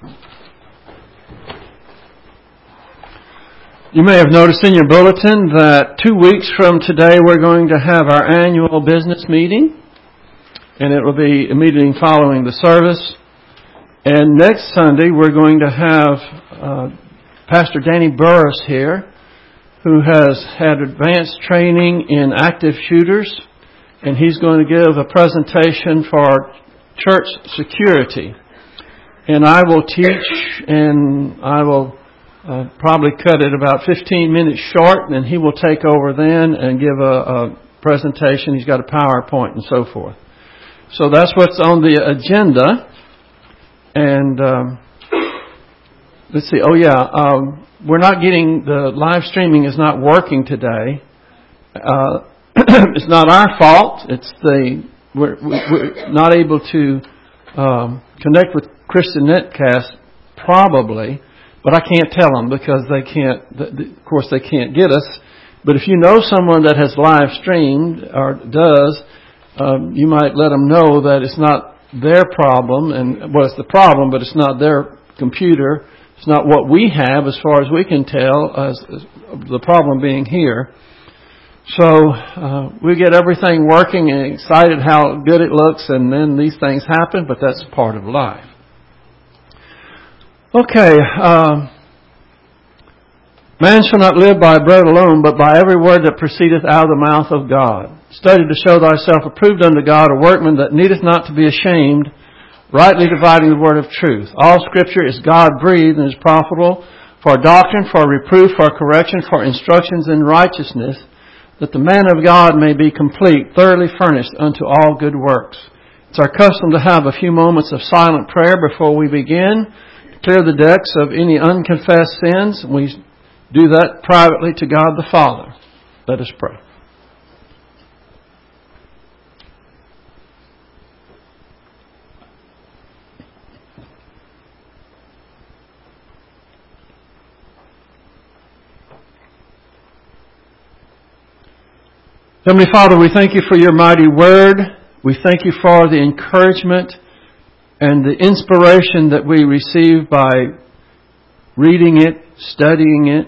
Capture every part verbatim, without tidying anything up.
You may have noticed in your bulletin that two weeks from today we're going to have our annual business meeting, and it will be immediately following the service. And next Sunday we're going to have uh, Pastor Danny Burris here, who has had advanced training in active shooters, and he's going to give a presentation for church security. And I will teach, and I will Uh, probably cut it about fifteen minutes short, and then he will take over then and give a, a presentation. He's got a PowerPoint and so forth. So that's what's on the agenda. And um, let's see. Oh yeah, um, we're not getting the live streaming is not working today. Uh, it's not our fault. It's the we're, we're not able to um, connect with Christian Netcast probably. But I can't tell them because they can't, of course they can't get us. But if you know someone that has live streamed or does, um, you might let them know that it's not their problem. And well, it's the problem, but it's not their computer. It's not what we have as far as we can tell, as, as the problem being here. So uh, we get everything working and excited how good it looks, and then these things happen, but that's part of life. Okay, um, man shall not live by bread alone, but by every word that proceedeth out of the mouth of God. Study to show thyself approved unto God, a workman that needeth not to be ashamed, rightly dividing the word of truth. All Scripture is God-breathed and is profitable for doctrine, for reproof, for correction, for instructions in righteousness, that the man of God may be complete, thoroughly furnished unto all good works. It's our custom to have a few moments of silent prayer before we begin, clear the decks of any unconfessed sins. We do that privately to God the Father. Let us pray. Heavenly Father, we thank you for your mighty word. We thank you for the encouragement and the inspiration that we receive by reading it, studying it.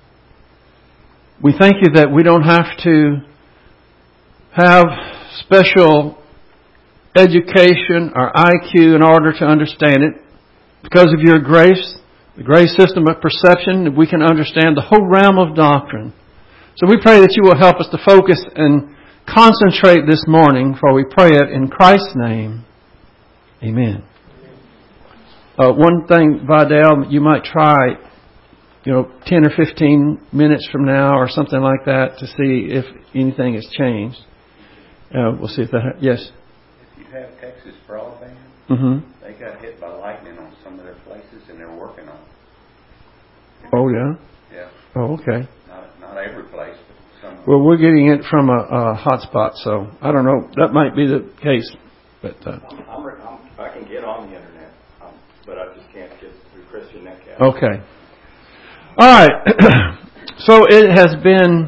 We thank you that we don't have to have special education or I Q in order to understand it. Because of your grace, the grace system of perception, we can understand the whole realm of doctrine. So we pray that you will help us to focus and concentrate this morning, for we pray it in Christ's name. Amen. Uh, one thing, Vidal, you might try, you know, ten or fifteen minutes from now or something like that to see if anything has changed. Uh, we'll see if that. Ha- yes. If you have Texas broadband, mm-hmm. they got hit by lightning on some of their places, and they're working on it. Oh yeah. Yeah. Oh okay. Not not every place, but some. Well, we're getting it from a, a hotspot, so I don't know. That might be the case, but. Uh, I'm, I'm, I can get on the internet, um, but I just can't get through Christian Netcast. Okay. All right. So it has been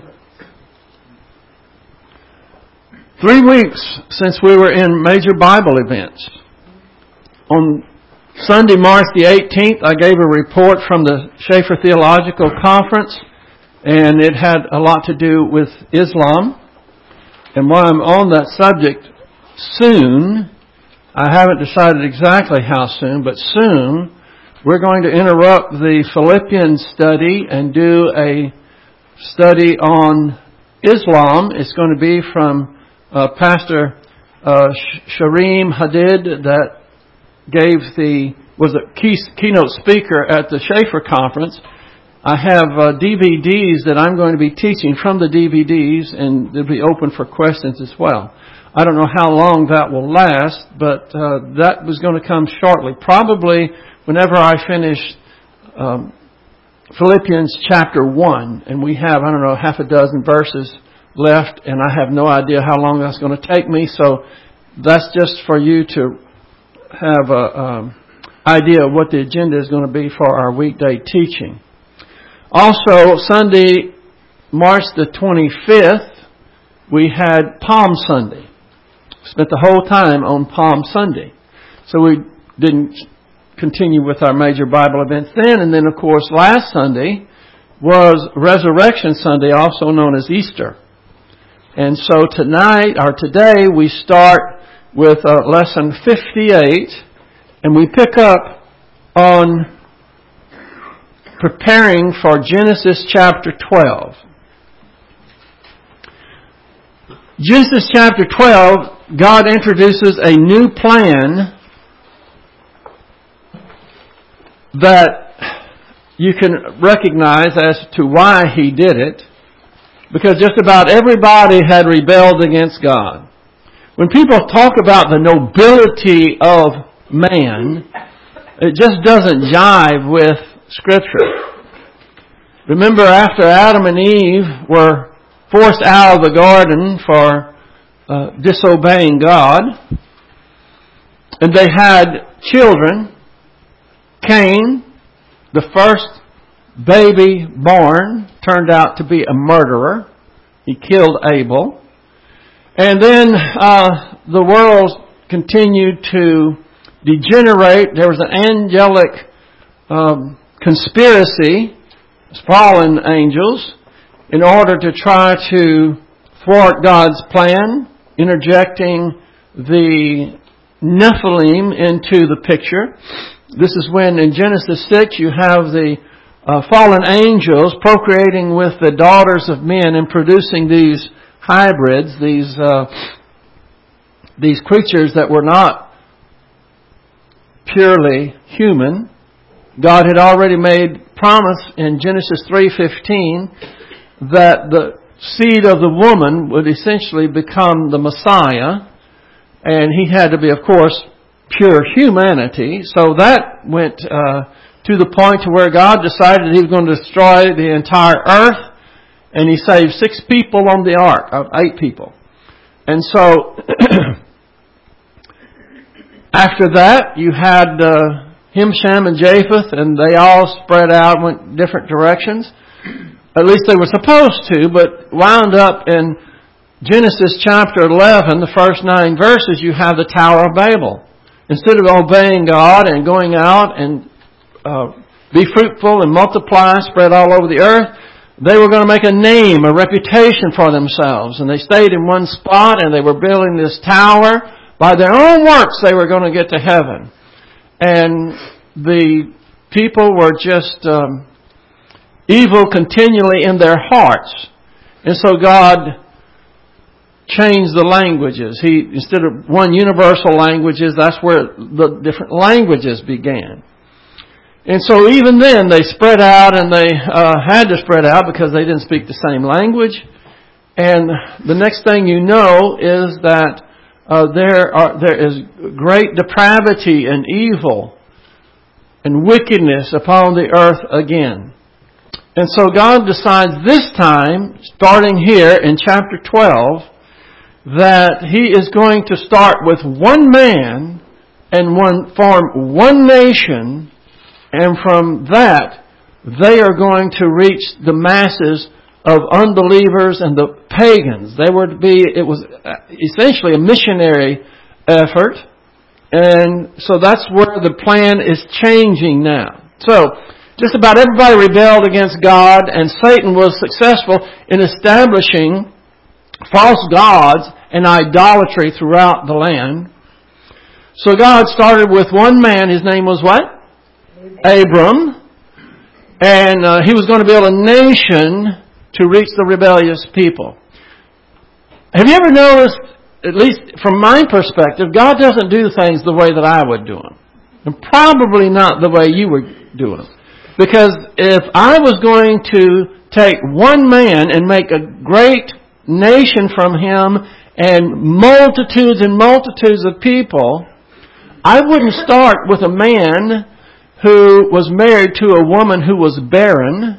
three weeks since we were in major Bible events. On Sunday, March the eighteenth, I gave a report from the Schaeffer Theological Conference, and it had a lot to do with Islam. And while I'm on that subject, soon, I haven't decided exactly how soon, but soon, we're going to interrupt the Philippians study and do a study on Islam. It's going to be from uh, Pastor uh, Shareem Hadid, that gave the was a key, keynote speaker at the Schaeffer Conference. I have uh, D V Ds that I'm going to be teaching from the D V Ds, and they'll be open for questions as well. I don't know how long that will last, but uh, that was going to come shortly. Probably whenever I finish um, Philippians chapter one, and we have, I don't know, half a dozen verses left, and I have no idea how long that's going to take me. So that's just for you to have a um, idea of what the agenda is going to be for our weekday teaching. Also, Sunday, March the twenty-fifth, we had Palm Sunday. Spent the whole time on Palm Sunday. So we didn't continue with our major Bible events then. And then, of course, last Sunday was Resurrection Sunday, also known as Easter. And so tonight, or today, we start with uh, lesson fifty-eight, and we pick up on preparing for Genesis chapter twelve. Genesis chapter twelve, God introduces a new plan that you can recognize as to why He did it, because just about everybody had rebelled against God. When people talk about the nobility of man, it just doesn't jive with Scripture. Remember, after Adam and Eve were forced out of the garden for uh, disobeying God, and they had children, Cain, the first baby born, turned out to be a murderer. He killed Abel. And then uh, the world continued to degenerate. There was an angelic um, conspiracy, fallen angels, in order to try to thwart God's plan, interjecting the Nephilim into the picture. This is when in Genesis six you have the uh, fallen angels procreating with the daughters of men and producing these hybrids, these uh, these creatures that were not purely human. God had already made promise in Genesis three fifteen that the seed of the woman would essentially become the Messiah, and he had to be, of course, pure humanity. So that went uh, to the point to where God decided He was going to destroy the entire earth, and He saved six people on the ark, uh, eight people. And so after that, you had uh, Ham, Shem, and Japheth, and they all spread out, went different directions. At least they were supposed to, but wound up in Genesis chapter eleven, the first nine verses, you have the Tower of Babel. Instead of obeying God and going out and uh, be fruitful and multiply, spread all over the earth, they were going to make a name, a reputation for themselves. And they stayed in one spot and they were building this tower. By their own works, they were going to get to heaven. And the people were just um, evil continually in their hearts. And so God changed the languages. He, instead of one universal languages, that's where the different languages began. And so even then they spread out, and they uh, had to spread out because they didn't speak the same language. And the next thing you know is that uh, there are there is great depravity and evil and wickedness upon the earth again. And so God decides this time, starting here in chapter twelve, that He is going to start with one man and one form one nation, and from that they are going to reach the masses of unbelievers and the pagans. They were to be, it was essentially a missionary effort, and so that's where the plan is changing now. So, just about everybody rebelled against God, and Satan was successful in establishing false gods and idolatry throughout the land. So God started with one man. His name was what? Abram. And uh, he was going to build a nation to reach the rebellious people. Have you ever noticed, at least from my perspective, God doesn't do things the way that I would do them. And probably not the way you were doing them. Because if I was going to take one man and make a great nation from him and multitudes and multitudes of people, I wouldn't start with a man who was married to a woman who was barren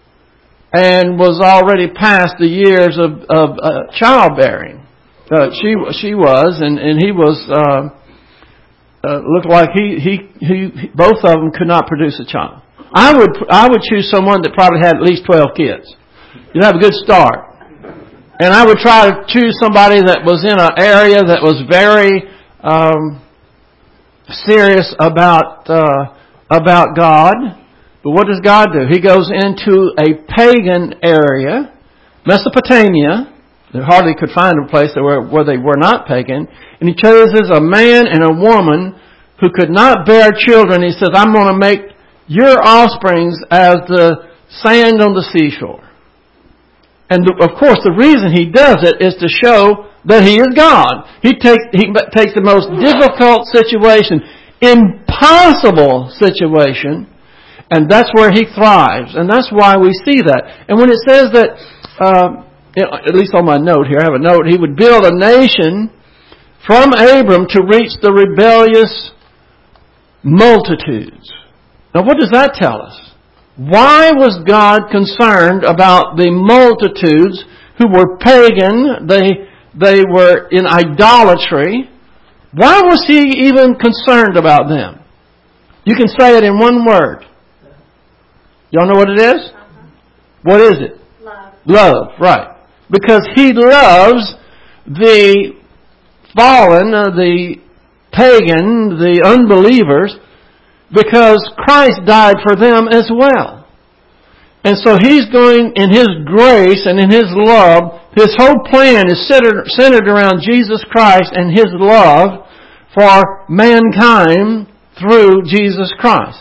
and was already past the years of, of uh, childbearing. Uh, she she was, and, and he was, uh, uh, looked like he, he, he, both of them could not produce a child. I would I would choose someone that probably had at least twelve kids. You'd have a good start. And I would try to choose somebody that was in an area that was very um, serious about uh, about God. But what does God do? He goes into a pagan area, Mesopotamia. They hardly could find a place where, where they were not pagan. And He chooses a man and a woman who could not bear children. He says, I'm going to make your offsprings as the sand on the seashore. And of course, the reason He does it is to show that He is God. He takes, he takes the most difficult situation, impossible situation, and that's where He thrives. And that's why we see that. And when it says that, uh, at least on my note here, I have a note, He would build a nation from Abram to reach the rebellious multitudes. Now what does that tell us? Why was God concerned about the multitudes who were pagan? They, they were in idolatry. Why was He even concerned about them? You can say it in one word. Y'all know what it is? Uh-huh. What is it? Love. Love, right. Because He loves the fallen, uh, the pagan, the unbelievers, because Christ died for them as well. And so He's going, in His grace and in His love, His whole plan is centered, centered around Jesus Christ and His love for mankind through Jesus Christ.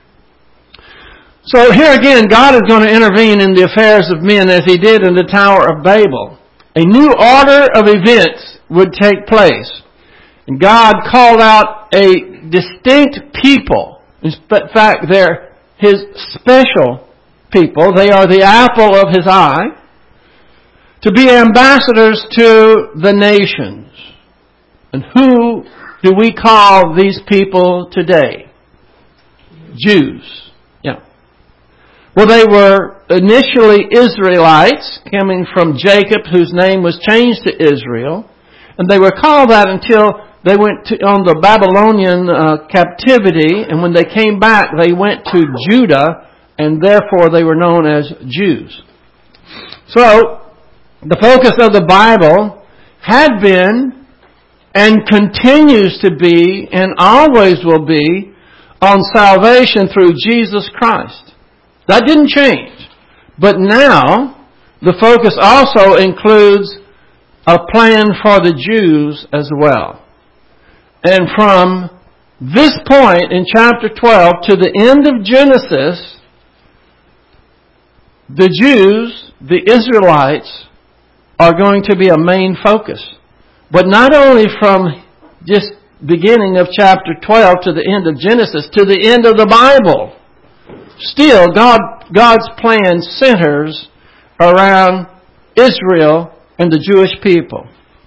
So here again, God is going to intervene in the affairs of men as He did in the Tower of Babel. A new order of events would take place. And God called out a distinct people. In fact, they're His special people. They are the apple of His eye. To be ambassadors to the nations. And who do we call these people today? Jews. Well, they were initially Israelites, coming from Jacob, whose name was changed to Israel. And they were called that until they went to, on the Babylonian uh, captivity. And when they came back, they went to Judah, and therefore they were known as Jews. So, the focus of the Bible had been, and continues to be, and always will be, on salvation through Jesus Christ. That didn't change. But now, the focus also includes a plan for the Jews as well. And from this point in chapter twelve to the end of Genesis, the Jews, the Israelites, are going to be a main focus. But not only from just beginning of chapter twelve to the end of Genesis, to the end of the Bible. Still, God, God's plan centers around Israel and the Jewish people.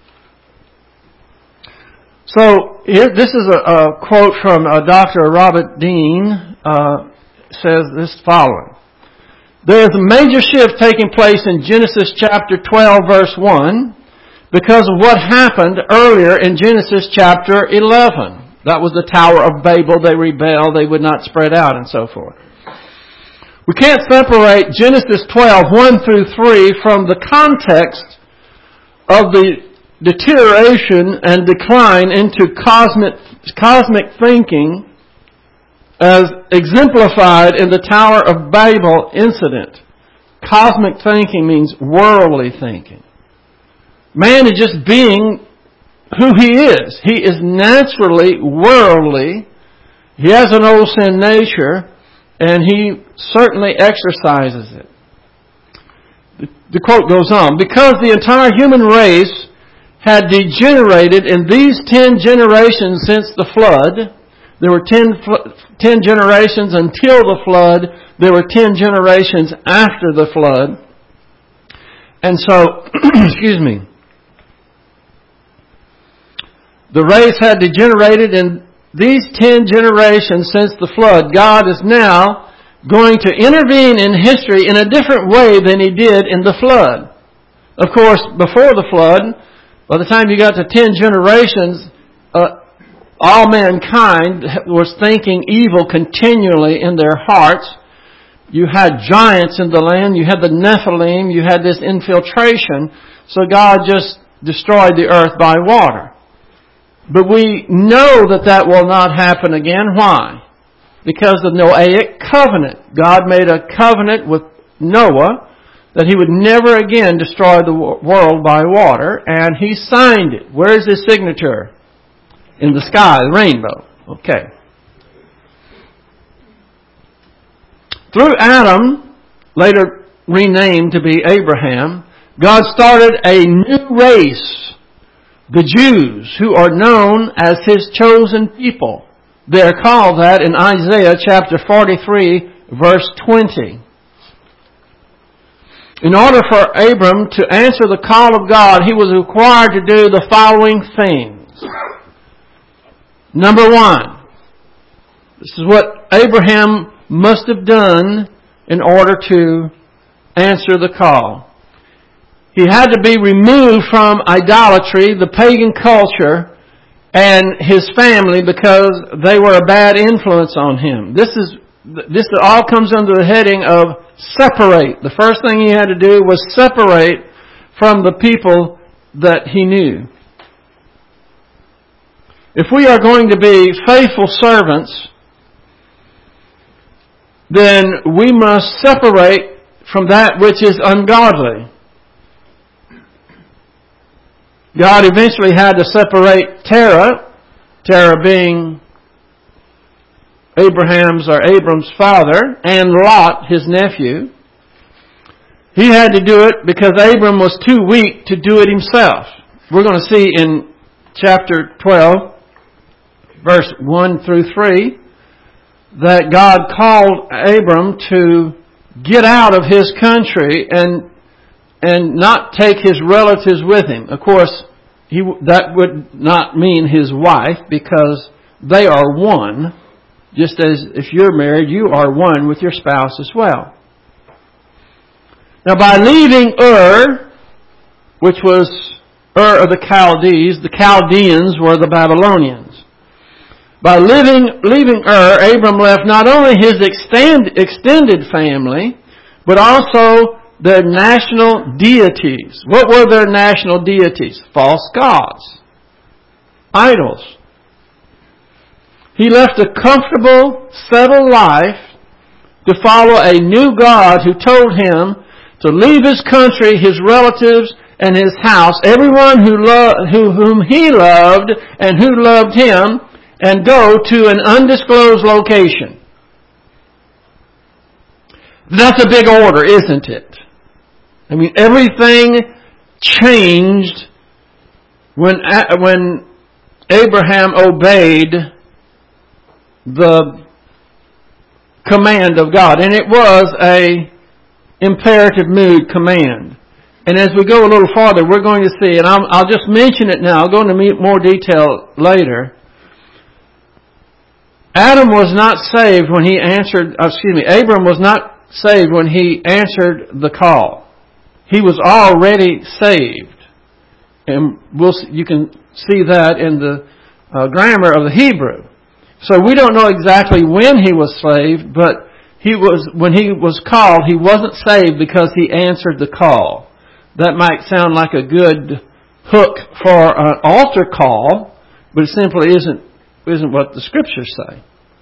So, here, this is a, a quote from uh, Doctor Robert Dean, uh, says this following. There is a major shift taking place in Genesis chapter twelve, verse one, because of what happened earlier in Genesis chapter eleven. That was the Tower of Babel. They rebelled. They would not spread out and so forth. We can't separate Genesis twelve, one through three from the context of the deterioration and decline into cosmic, cosmic thinking as exemplified in the Tower of Babel incident. Cosmic thinking means worldly thinking. Man is just being who he is. He is naturally worldly. He has an old sin nature, and he certainly exercises it. The, the quote goes on, because the entire human race had degenerated in these ten generations since the flood. There were ten, ten generations until the flood. There were ten generations after the flood. And so, excuse me, the race had degenerated in these ten generations since the flood. God is now going to intervene in history in a different way than He did in the flood. Of course, before the flood, by the time you got to ten generations, uh, all mankind was thinking evil continually in their hearts. You had giants in the land. You had the Nephilim. You had this infiltration. So God just destroyed the earth by water. But we know that that will not happen again. Why? Because of the Noahic covenant. God made a covenant with Noah that he would never again destroy the world by water, and he signed it. Where is his signature? In the sky, the rainbow. Okay. Through Adam, later renamed to be Abraham, God started a new race, the Jews, who are known as His chosen people. They are called that in Isaiah chapter forty-three, verse twenty. In order for Abram to answer the call of God, he was required to do the following things. Number one, this is what Abraham must have done in order to answer the call. He had to be removed from idolatry, the pagan culture, and his family because they were a bad influence on him. This is this all comes under the heading of separate. The first thing he had to do was separate from the people that he knew. If we are going to be faithful servants, then we must separate from that which is ungodly. God eventually had to separate Terah, Terah being Abraham's or Abram's father, and Lot, his nephew. He had to do it because Abram was too weak to do it himself. We're going to see in chapter twelve, verse one through three, that God called Abram to get out of his country and and not take his relatives with him. Of course, he, that would not mean his wife, because they are one. Just as if you're married, you are one with your spouse as well. Now, by leaving Ur, which was Ur of the Chaldees, the Chaldeans were the Babylonians. By living, leaving Ur, Abram left not only his extend, extended family, but also their national deities. What were their national deities? False gods. Idols. He left a comfortable, settled life to follow a new God who told him to leave his country, his relatives, and his house, everyone who lo- who, whom he loved and who loved him, and go to an undisclosed location. That's a big order, isn't it? I mean, everything changed when when Abraham obeyed the command of God. And it was a imperative mood command. And as we go a little farther, we're going to see, and I'll, I'll just mention it now, I'll go into more detail later. Adam was not saved when he answered, excuse me, Abram was not saved when he answered the call. He was already saved. And we'll, you can see that in the uh, grammar of the Hebrew. So we don't know exactly when he was saved, but he was when he was called, he wasn't saved because he answered the call. That might sound like a good hook for an altar call, but it simply isn't, isn't what the Scriptures say.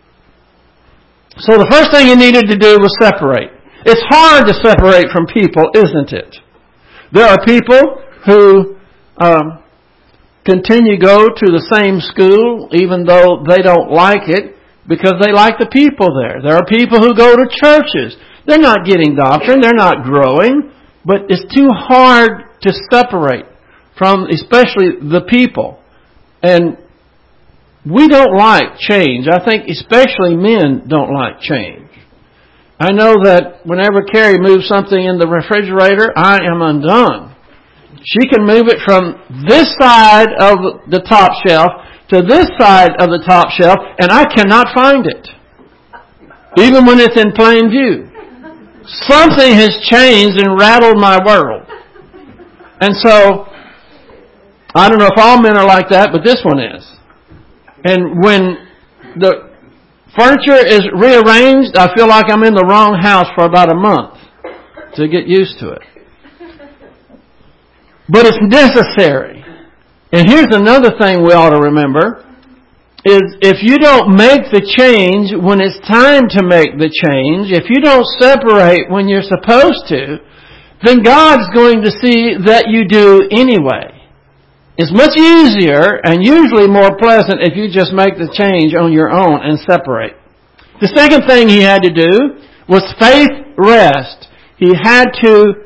So the first thing he needed to do was separate. It's hard to separate from people, isn't it? There are people who um, continue to go to the same school even though they don't like it because they like the people there. There are people who go to churches. They're not getting doctrine. They're not growing. But it's too hard to separate from especially the people. And we don't like change. I think especially men don't like change. I know that whenever Carrie moves something in the refrigerator, I am undone. She can move it from this side of the top shelf to this side of the top shelf, and I cannot find it. Even when it's in plain view. Something has changed and rattled my world. And so, I don't know if all men are like that, but this one is. And when the furniture is rearranged, I feel like I'm in the wrong house for about a month to get used to it. But it's necessary. And here's another thing we ought to remember, is if you don't make the change when it's time to make the change, if you don't separate when you're supposed to, then God's going to see that you do anyway. It's much easier and usually more pleasant if you just make the change on your own and separate. The second thing he had to do was faith rest. He had to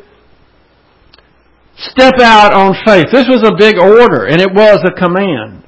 step out on faith. This was a big order, and it was a command.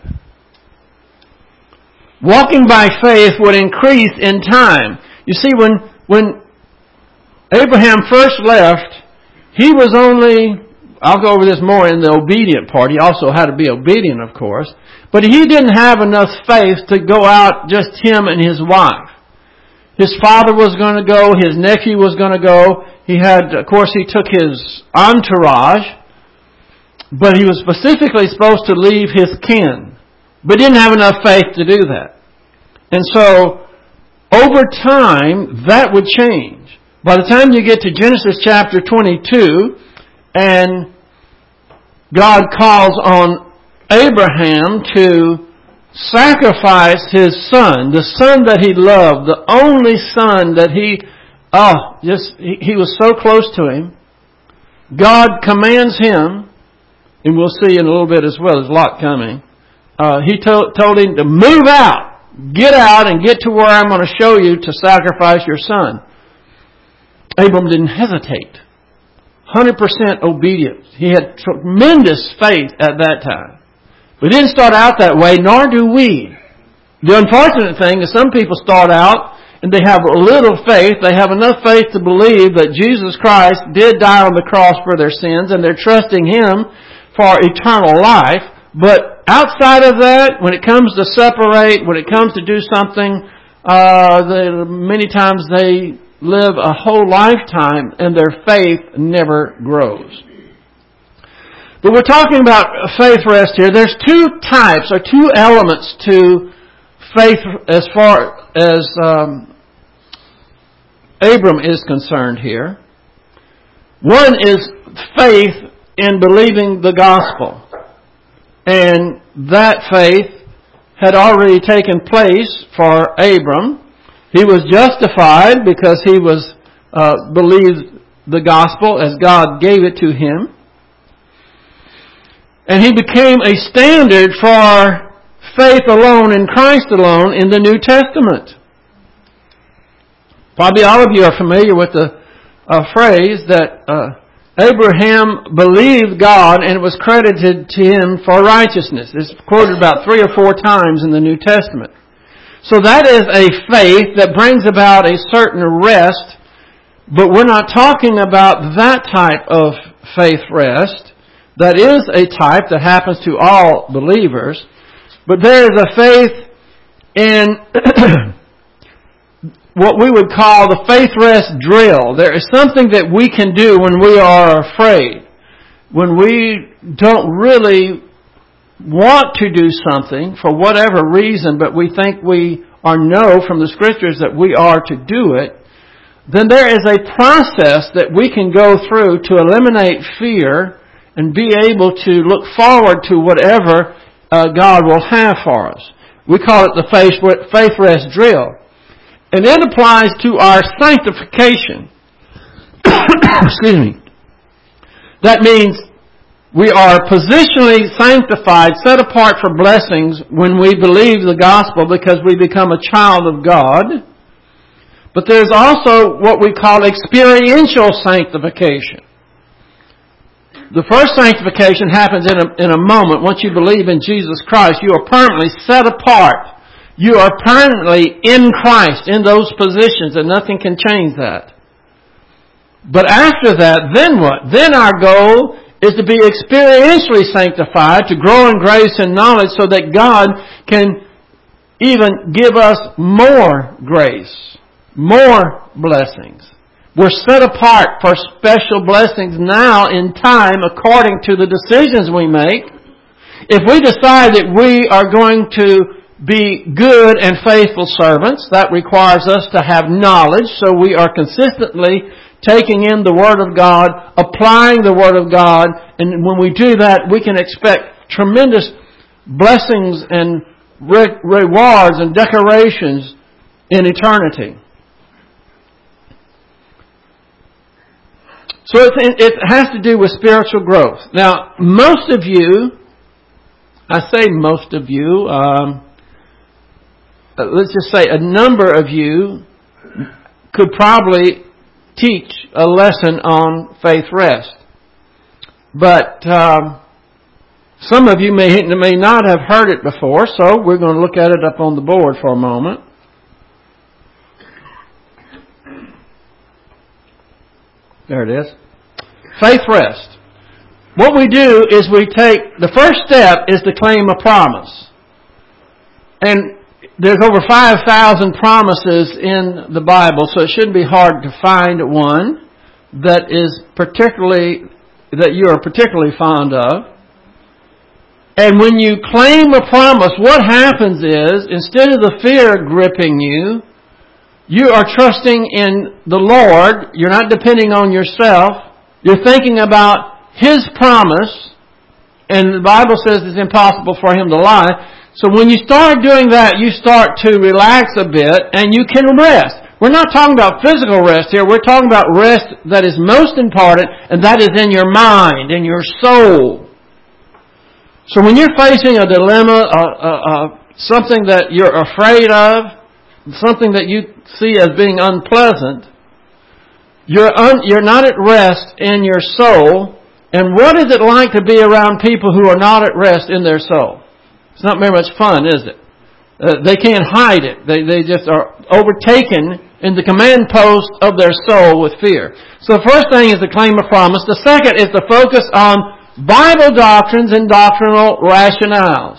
Walking by faith would increase in time. You see, when, when Abraham first left, he was only, I'll go over this more in the obedient part. He also had to be obedient, of course. But he didn't have enough faith to go out, just him and his wife. His father was going to go. His nephew was going to go. He had, of course, he took his entourage. But he was specifically supposed to leave his kin. But didn't have enough faith to do that. And so, over time, that would change. By the time you get to Genesis chapter twenty-two, and God calls on Abraham to sacrifice his son, the son that he loved, the only son that he, oh, just, he, he was so close to him. God commands him, and we'll see in a little bit as well, there's a lot coming. Uh, he told, told him to move out, get out and get to where I'm going to show you to sacrifice your son. Abram didn't hesitate. one hundred percent obedience. He had tremendous faith at that time. We didn't start out that way, nor do we. The unfortunate thing is some people start out and they have a little faith. They have enough faith to believe that Jesus Christ did die on the cross for their sins and they're trusting Him for eternal life. But outside of that, when it comes to separate, when it comes to do something, uh, they, many times they live a whole lifetime and their faith never grows. But we're talking about faith rest here. There's two types or two elements to faith as far as um, Abram is concerned here. One is faith in believing the gospel. And that faith had already taken place for Abram. He was justified because he was uh, believed the gospel as God gave it to him. And he became a standard for faith alone in Christ alone in the New Testament. Probably all of you are familiar with the uh, phrase that uh, Abraham believed God and it was credited to him for righteousness. It's quoted about three or four times in the New Testament. So that is a faith that brings about a certain rest, but we're not talking about that type of faith rest. That is a type that happens to all believers, but there is a faith in what we would call the faith rest drill. There is something that we can do when we are afraid, when we don't really want to do something for whatever reason, but we think we are know from the Scriptures that we are to do it. Then there is a process that we can go through to eliminate fear and be able to look forward to whatever uh, God will have for us. We call it the faith, faith rest drill. And it applies to our sanctification. Excuse me. That means we are positionally sanctified, set apart for blessings when we believe the gospel because we become a child of God. But there's also what we call experiential sanctification. The first sanctification happens in a, in a moment. Once you believe in Jesus Christ, you are permanently set apart. You are permanently in Christ, in those positions, and nothing can change that. But after that, then what? Then our goal is to be experientially sanctified, to grow in grace and knowledge so that God can even give us more grace, more blessings. We're set apart for special blessings now in time according to the decisions we make. If we decide that we are going to be good and faithful servants, that requires us to have knowledge, so we are consistently taking in the Word of God, applying the Word of God, and when we do that, we can expect tremendous blessings and re- rewards and decorations in eternity. So it, it has to do with spiritual growth. Now, most of you, I say most of you, um, let's just say a number of you could probably teach a lesson on faith rest. But um, some of you may, may not have heard it before, so we're going to look at it up on the board for a moment. There it is. Faith rest. What we do is we take, the first step is to claim a promise. And there's over five thousand promises in the Bible, so it shouldn't be hard to find one that is particularly, that you are particularly fond of. And when you claim a promise, what happens is, instead of the fear gripping you, you are trusting in the Lord. You're not depending on yourself. You're thinking about His promise, and the Bible says it's impossible for Him to lie. So when you start doing that, you start to relax a bit, and you can rest. We're not talking about physical rest here. We're talking about rest that is most important, and that is in your mind, in your soul. So when you're facing a dilemma, uh, uh, uh, something that you're afraid of, something that you see as being unpleasant, you're un, you're not at rest in your soul. And what is it like to be around people who are not at rest in their soul? It's not very much fun, is it? Uh, they can't hide it. They they just are overtaken in the command post of their soul with fear. So the first thing is to claim a promise. The second is to focus on Bible doctrines and doctrinal rationales.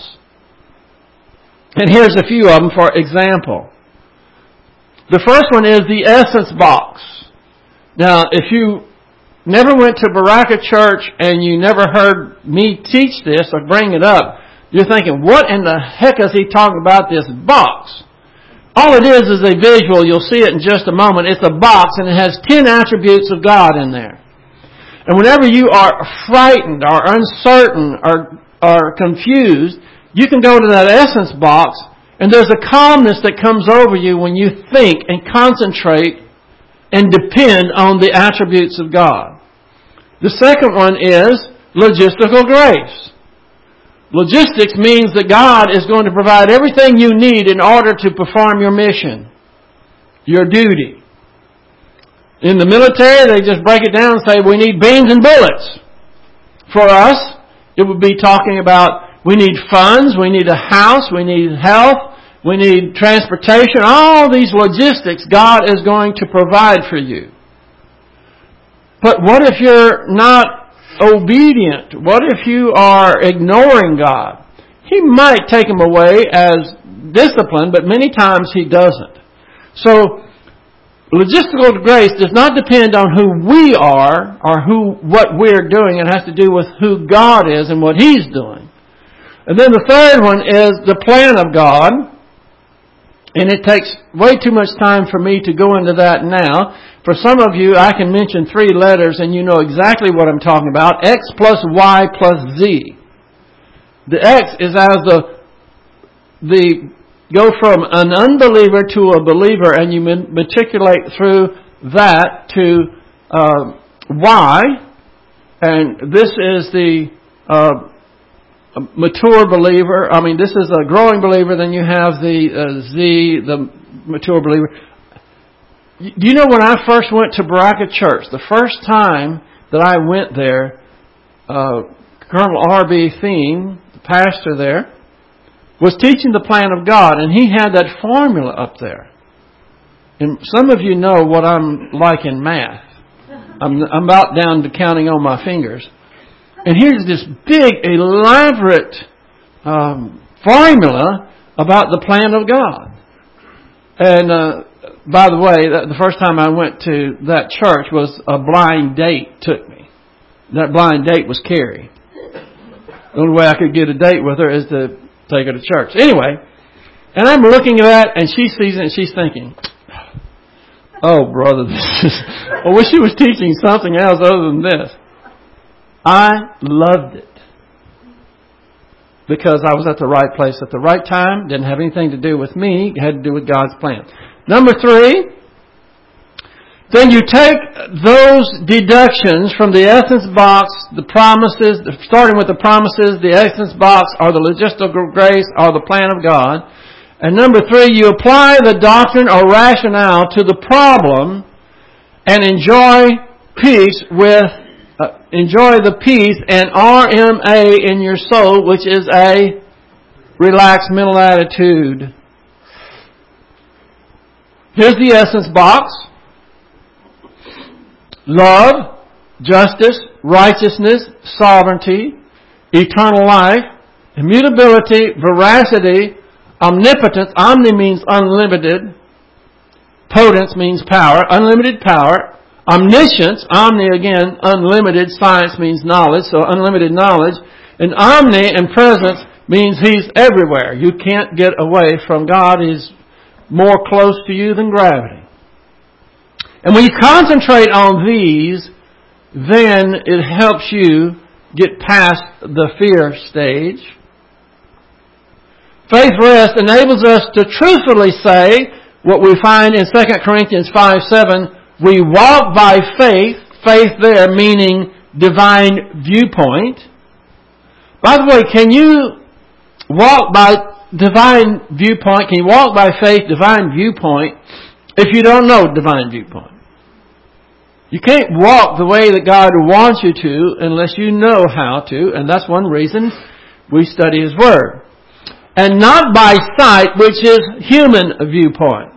And here's a few of them for example. The first one is the essence box. Now, if you never went to Baraka Church and you never heard me teach this or bring it up, you're thinking, what in the heck is he talking about this box? All it is is a visual. You'll see it in just a moment. It's a box and it has ten attributes of God in there. And whenever you are frightened or uncertain or, or confused, you can go to that essence box and there's a calmness that comes over you when you think and concentrate and depend on the attributes of God. The second one is logistical grace. Logistics means that God is going to provide everything you need in order to perform your mission, your duty. In the military, they just break it down and say, we need beans and bullets. For us, it would be talking about we need funds, we need a house, we need health, we need transportation. All these logistics God is going to provide for you. But what if you're not obedient? What if you are ignoring God? He might take them away as discipline, but many times He doesn't. So, logistical grace does not depend on who we are or who what we're doing. It has to do with who God is and what He's doing. And then the third one is the plan of God. And it takes way too much time for me to go into that now. For some of you, I can mention three letters and you know exactly what I'm talking about. X plus Y plus Z. The X is as the, the go from an unbeliever to a believer, and you matriculate through that to uh, Y. And this is the uh, mature believer. I mean, this is a growing believer. Then you have the uh, Z, the mature believer. Do you know when I first went to Baraka Church, the first time that I went there, uh, Colonel R B Thiem, the pastor there, was teaching the plan of God, and he had that formula up there. And some of you know what I'm like in math. I'm, I'm about down to counting on my fingers. And here's this big, elaborate um, formula about the plan of God. And uh, by the way, the first time I went to that church was a blind date took me. That blind date was Carrie. The only way I could get a date with her is to take her to church. Anyway, and I'm looking at that, and she sees it, and she's thinking, oh, brother, this is, I wish she was teaching something else other than this. I loved it. because I was at the right place at the right time. Didn't have anything to do with me. It had to do with God's plan. Number three, then you take those deductions from the essence box, the promises, starting with the promises, the essence box, or the logistical grace, or the plan of God. And number three, you apply the doctrine or rationale to the problem and enjoy peace with, uh, enjoy the peace and R M A in your soul, which is a relaxed mental attitude. Here's the essence box. Love, justice, righteousness, sovereignty, eternal life, immutability, veracity, omnipotence. Omni means unlimited. Potence means power. Unlimited power. Omniscience. Omni again, unlimited. Science means knowledge, so unlimited knowledge. And omni and presence means He's everywhere. You can't get away from God. He's more close to you than gravity. And when you concentrate on these, then it helps you get past the fear stage. Faith rest enables us to truthfully say what we find in Second Corinthians five seven. We walk by faith, faith there meaning divine viewpoint. By the way, can you walk by divine viewpoint? Can you walk by faith, divine viewpoint, if you don't know divine viewpoint? You can't walk the way that God wants you to unless you know how to, and that's one reason we study His Word. And not by sight, which is human viewpoint.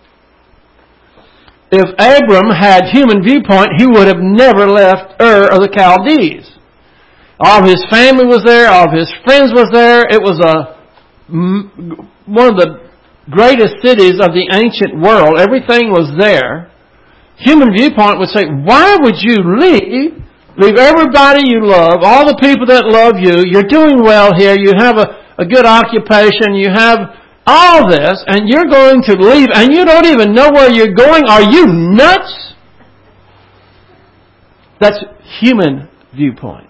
If Abram had human viewpoint, he would have never left Ur of the Chaldees. All of his family was there, all of his friends was there. It was a one of the greatest cities of the ancient world. Everything was there. Human viewpoint would say, why would you leave? Leave everybody you love, all the people that love you. You're doing well here. You have a, a good occupation. You have all this, and you're going to leave, and you don't even know where you're going. Are you nuts? That's human viewpoint.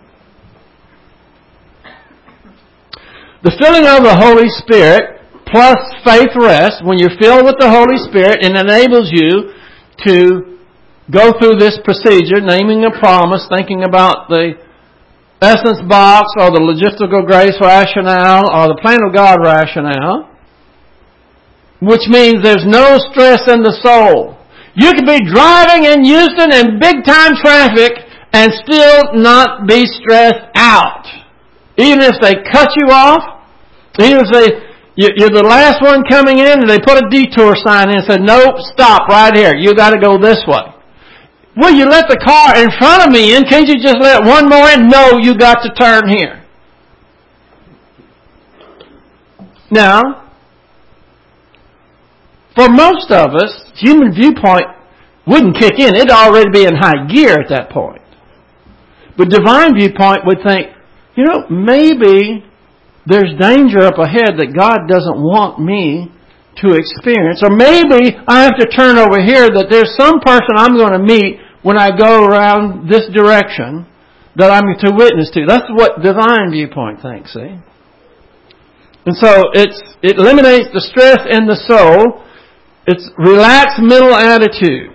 The filling of the Holy Spirit plus faith rest, when you're filled with the Holy Spirit, it enables you to go through this procedure, naming a promise, thinking about the essence box or the logistical grace rationale or the plan of God rationale, which means there's no stress in the soul. You could be driving in Houston in big-time traffic and still not be stressed out. Even if they cut you off, even if they, you're the last one coming in and they put a detour sign in and said, nope, stop right here. You got to go this way. Well, you let the car in front of me in. Can't you just let one more in? No, you got to turn here. Now, for most of us, human viewpoint wouldn't kick in. It'd already be in high gear at that point. But divine viewpoint would think, you know, maybe there's danger up ahead that God doesn't want me to experience. Or maybe I have to turn over here, that there's some person I'm going to meet when I go around this direction that I'm to witness to. That's what divine viewpoint thinks, see? And so it's, it eliminates the stress in the soul. It's relaxed mental attitude.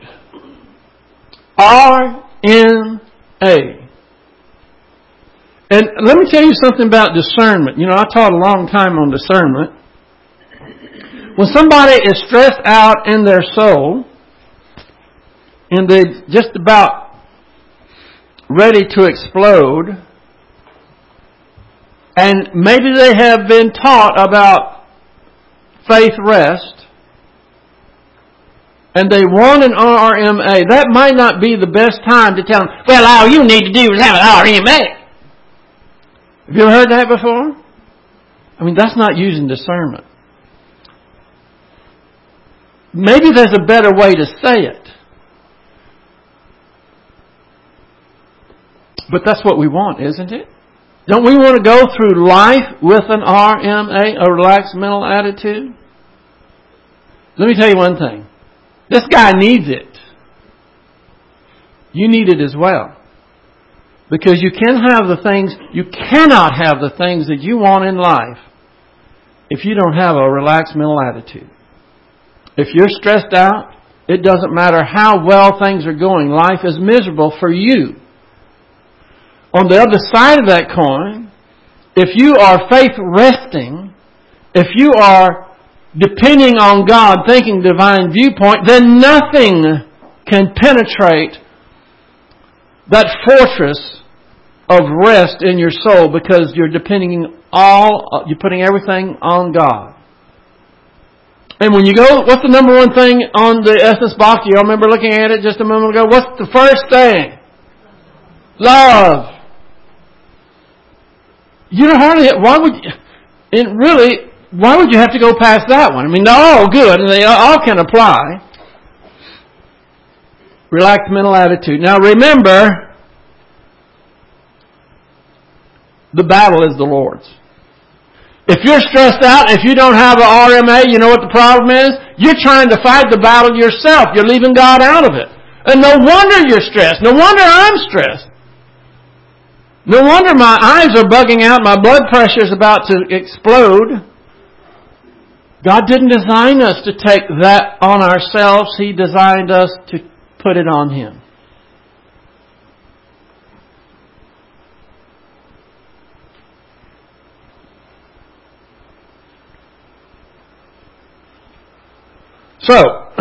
R M A. And let me tell you something about discernment. You know, I taught a long time on discernment. When somebody is stressed out in their soul, and they're just about ready to explode, and maybe they have been taught about faith rest, and they want an R M A, that might not be the best time to tell them, well, all you need to do is have an R M A. Have you ever heard that before? I mean, that's not using discernment. Maybe there's a better way to say it. But that's what we want, isn't it? Don't we want to go through life with an R M A, a relaxed mental attitude? Let me tell you one thing. This guy needs it. You need it as well. Because you can have the things, you cannot have the things that you want in life if you don't have a relaxed mental attitude. If you're stressed out, it doesn't matter how well things are going. Life is miserable for you. On the other side of that coin, if you are faith resting, if you are depending on God, thinking divine viewpoint, then nothing can penetrate that fortress of rest in your soul, because you're depending all, you're putting everything on God. And when you go, what's the number one thing on the essence box? You all remember looking at it just a moment ago? What's the first thing? Love. You don't hardly, why would you, it really, why would you have to go past that one? I mean, they're all good and they all can apply. Relaxed mental attitude. Now remember, the battle is the Lord's. If you're stressed out, if you don't have an R M A, you know what the problem is? You're trying to fight the battle yourself. You're leaving God out of it. And no wonder you're stressed. No wonder I'm stressed. No wonder my eyes are bugging out. My blood pressure is about to explode. God didn't design us to take that on ourselves. He designed us to put it on Him. So,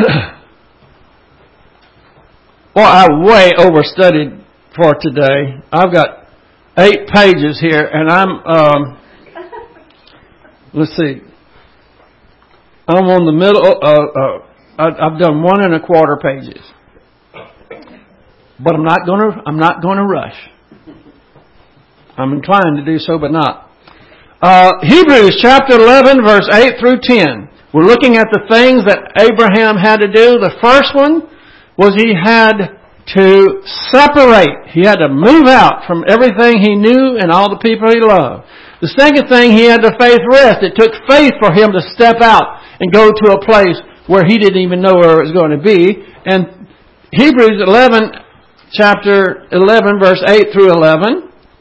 well, I way overstudied for today. I've got eight pages here, and I'm, um, let's see, I'm on the middle, uh, uh, I've done one and a quarter pages. But I'm not going to, I'm not going to rush. I'm inclined to do so, but not. Uh, Hebrews chapter eleven, verse eight through ten. We're looking at the things that Abraham had to do. The first one was he had to separate. He had to move out from everything he knew and all the people he loved. The second thing, he had to faith rest. It took faith for him to step out and go to a place where he didn't even know where it was going to be. And Hebrews eleven, chapter eleven, verse eight through eleven.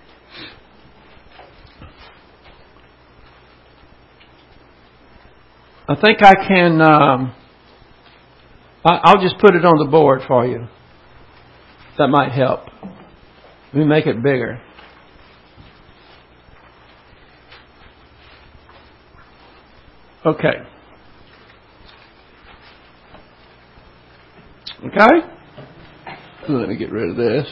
I think I can, um, I'll just put it on the board for you. That might help. Let me make it bigger. Okay. Okay? Let me get rid of this.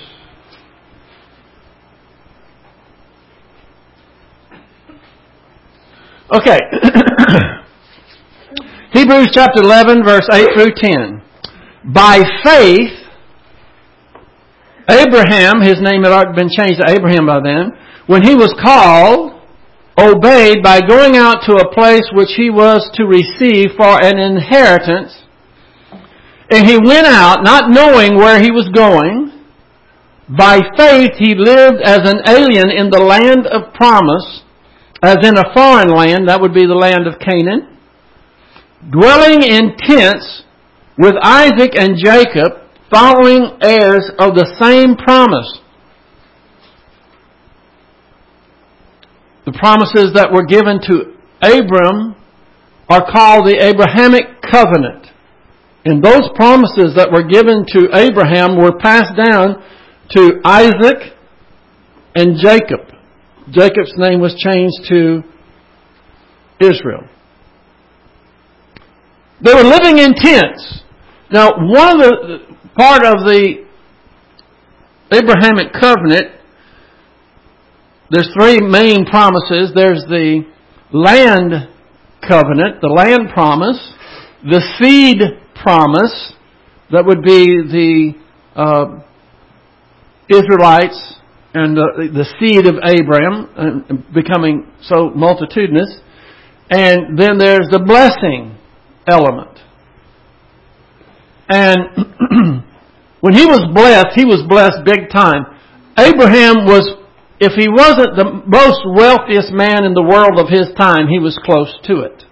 Okay. Hebrews chapter eleven, verse eight through ten. By faith, Abraham, his name had already been changed to Abraham by then, when he was called, obeyed by going out to a place which he was to receive for an inheritance. And he went out not knowing where he was going. By faith he lived as an alien in the land of promise, as in a foreign land, that would be the land of Canaan, dwelling in tents with Isaac and Jacob, following heirs of the same promise. The promises that were given to Abram are called the Abrahamic covenant. And those promises that were given to Abraham were passed down to Isaac and Jacob. Jacob's name was changed to Israel. They were living in tents. Now, one of the part of the Abrahamic covenant, there's three main promises. There's the land covenant, the land promise, the seed promise, that would be the uh, Israelites and the, the seed of Abraham uh, becoming so multitudinous. And then there's the blessing element. And when he was blessed, he was blessed big time. Abraham was, if he wasn't the most wealthiest man in the world of his time, he was close to it.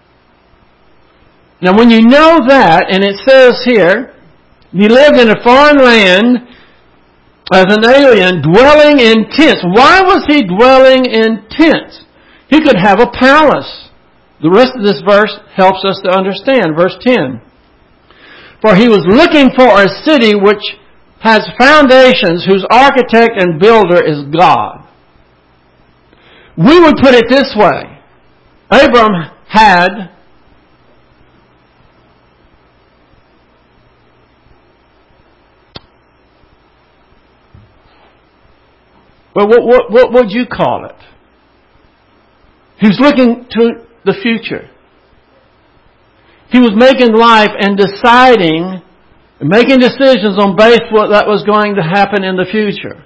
Now when you know that, and it says here, he lived in a foreign land, as an alien dwelling in tents. Why was he dwelling in tents? He could have a palace. The rest of this verse helps us to understand. Verse ten. For he was looking for a city which has foundations, whose architect and builder is God. We would put it this way. Abram had well, what, what, what would you call it? He was looking to the future. He was making life and deciding, making decisions on base what that was going to happen in the future.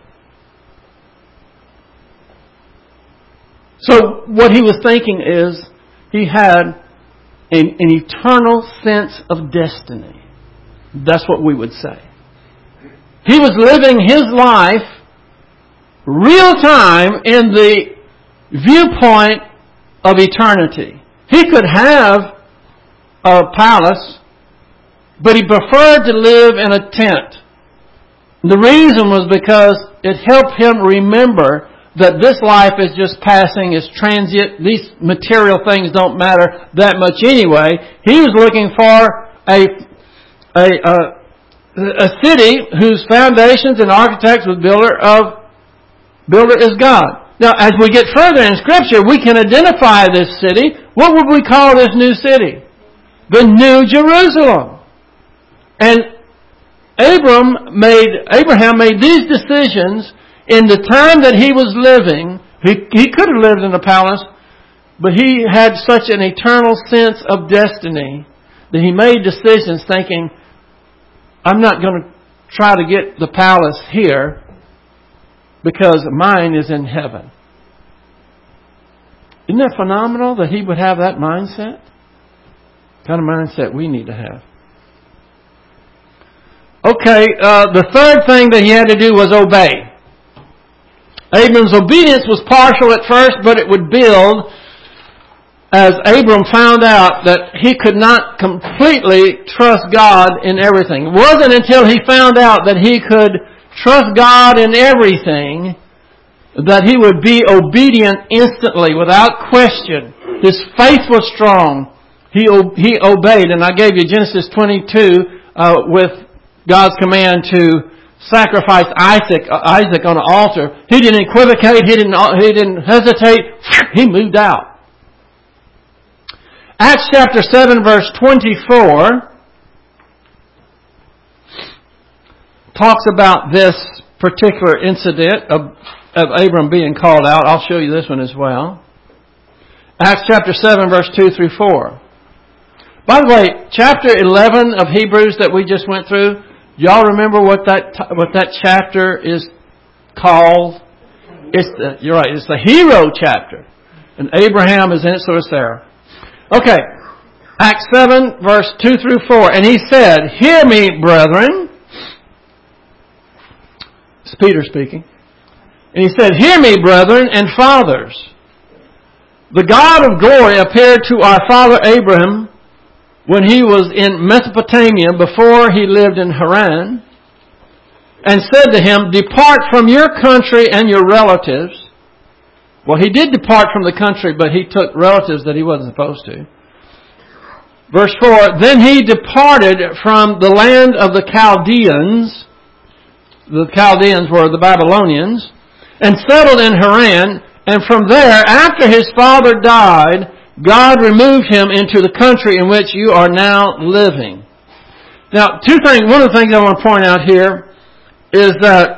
So what he was thinking is he had an, an eternal sense of destiny. That's what we would say. He was living his life real time in the viewpoint of eternity. He could have a palace, but he preferred to live in a tent. The reason was because it helped him remember that this life is just passing, is transient. These material things don't matter that much anyway. He was looking for a a a, a city whose foundations and architects was builder of builder is God. Now, as we get further in Scripture, we can identify this city. What would we call this new city? The New Jerusalem. And Abram made Abraham made these decisions in the time that he was living. He, he could have lived in a palace, but he had such an eternal sense of destiny that he made decisions thinking, I'm not going to try to get the palace here because mine is in heaven. Isn't that phenomenal that he would have that mindset? The kind of mindset we need to have. Okay, uh, the third thing that he had to do was obey. Abram's obedience was partial at first, but it would build as Abram found out that he could not completely trust God in everything. It wasn't until he found out that he could trust God in everything that he would be obedient instantly, without question. His faith was strong. He he obeyed. And I gave you Genesis twenty-two uh, with God's command to sacrifice Isaac Isaac on an altar. He didn't equivocate. He didn't he didn't hesitate. He moved out. Acts chapter seven, verse twenty-four talks about this particular incident of, of Abram being called out. I'll show you this one as well. Acts chapter seven, verse two through four. By the way, chapter eleven of Hebrews that we just went through, y'all remember what that what that chapter is called? It's the, you're right, it's the hero chapter. And Abraham is in it, so is Sarah. Okay, Acts seven, verse two through four. And he said, "Hear me, brethren." It's Peter speaking. And he said, "Hear me, brethren and fathers. The God of glory appeared to our father Abraham when he was in Mesopotamia before he lived in Haran, and said to him, Depart from your country and your relatives." Well, he did depart from the country, but he took relatives that he wasn't supposed to. Verse four, "Then he departed from the land of the Chaldeans," the Chaldeans were the Babylonians, "and settled in Haran, and from there, after his father died, God removed him into the country in which you are now living." Now, two things. One of the things I want to point out here is that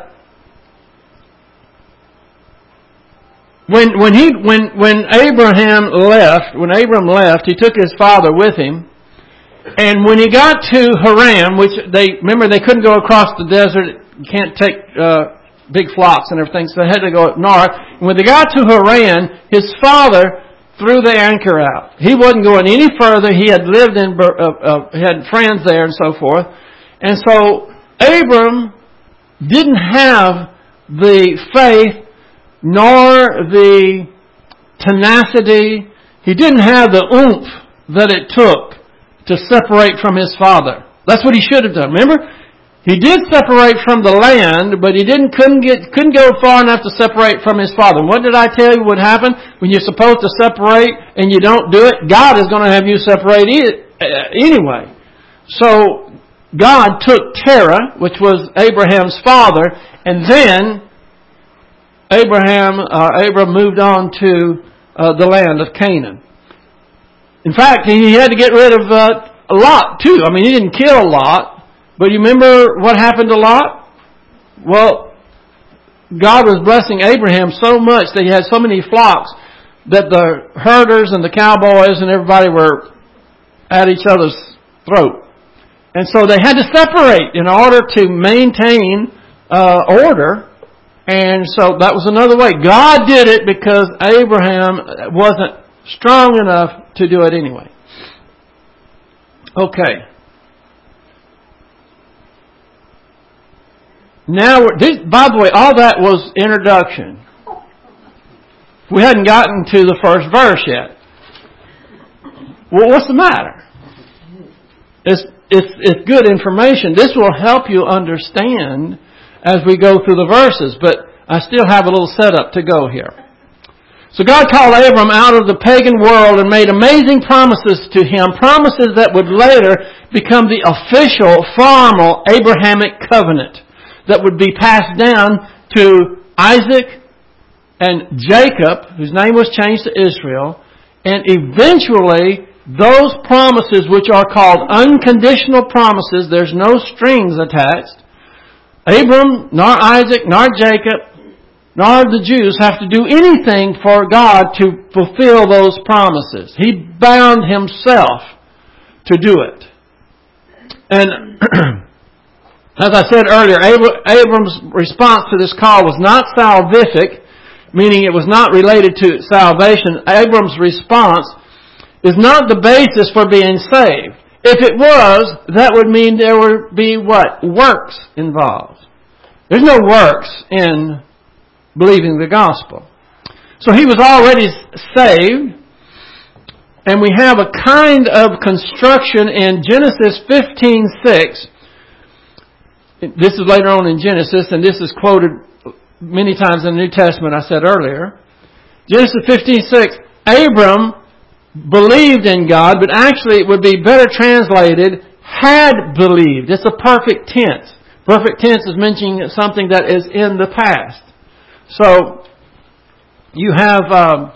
when when he when when Abraham left, when Abram left, he took his father with him, and when he got to Haran, which they remember they couldn't go across the desert, you can't take uh, big flocks and everything, so they had to go up north. And when they got to Haran, his father threw the anchor out. He wasn't going any further. He had lived in, uh, uh, he had friends there and so forth. And so Abram didn't have the faith nor the tenacity. He didn't have the oomph that it took to separate from his father. That's what he should have done. Remember? He did separate from the land, but he didn't couldn't get couldn't go far enough to separate from his father. And what did I tell you would happen when you're supposed to separate and you don't do it? God is going to have you separate it anyway. So God took Terah, which was Abraham's father, and then Abraham uh, Abram moved on to uh, the land of Canaan. In fact, he had to get rid of uh, Lot too. I mean, he didn't kill Lot. But you remember what happened to Lot? Well, God was blessing Abraham so much that he had so many flocks that the herders and the cowboys and everybody were at each other's throat. And so they had to separate in order to maintain uh, order. And so that was another way. God did it because Abraham wasn't strong enough to do it anyway. Okay. Now, this, by the way, all that was introduction. We hadn't gotten to the first verse yet. Well, what's the matter? It's, it's, it's good information. This will help you understand as we go through the verses, but I still have a little setup to go here. So God called Abram out of the pagan world and made amazing promises to him, promises that would later become the official, formal Abrahamic covenant that would be passed down to Isaac and Jacob, whose name was changed to Israel, and eventually those promises, which are called unconditional promises, there's no strings attached. Abram, nor Isaac, nor Jacob, nor the Jews have to do anything for God to fulfill those promises. He bound himself to do it. And as I said earlier, Abram's response to this call was not salvific, meaning it was not related to salvation. Abram's response is not the basis for being saved. If it was, that would mean there would be what? Works involved. There's no works in believing the gospel. So he was already saved, and we have a kind of construction in Genesis fifteen six. This is later on in Genesis, and this is quoted many times in the New Testament, I said earlier. Genesis fifteen six, Abram believed in God, but actually it would be better translated, had believed. It's a perfect tense. Perfect tense is mentioning something that is in the past. So, you have um,